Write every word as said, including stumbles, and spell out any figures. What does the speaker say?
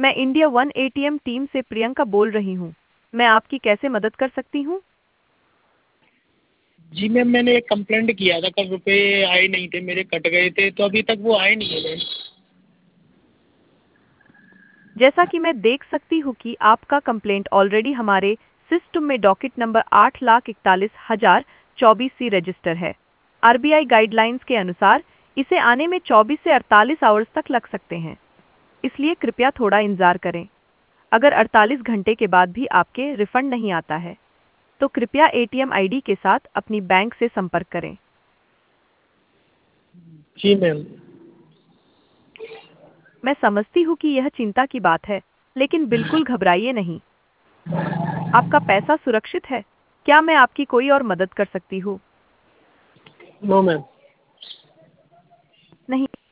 मैं India one ATM team से प्रियंका बोल रही हूँ। मैं आपकी कैसे मदद कर सकती हूँ? जी मैम, मैंने एक कंप्लेंट किया था, कल रुपए आए नहीं थे मेरे, कट गए थे, तो अभी तक वो आए नहीं है मैम। जैसा कि मैं देख सकती हूँ कि आपका कंप्लेंट ऑलरेडी हमारे सिस्टम में डॉकेट नंबर आठ लाख इकतालीस हजार चौबीस सी रजिस्टर है। आरबीआई गाइडलाइंस के अनुसार इसे आने में चौबीस से अड़तालीस आवर्स तक लग सकते हैं, इसलिए कृपया थोड़ा इंतजार करें। अगर अड़तालीस घंटे के बाद भी आपके रिफंड नहीं आता है, तो कृपया एटीएम आईडी के साथ अपनी बैंक से संपर्क करें। जी मैम। मैं समझती हूँ कि यह चिंता की बात है, लेकिन बिल्कुल घबराइए नहीं। आपका पैसा सुरक्षित है। क्या मैं आपकी कोई और मदद कर सकती हूँ? No ma'am. नहीं।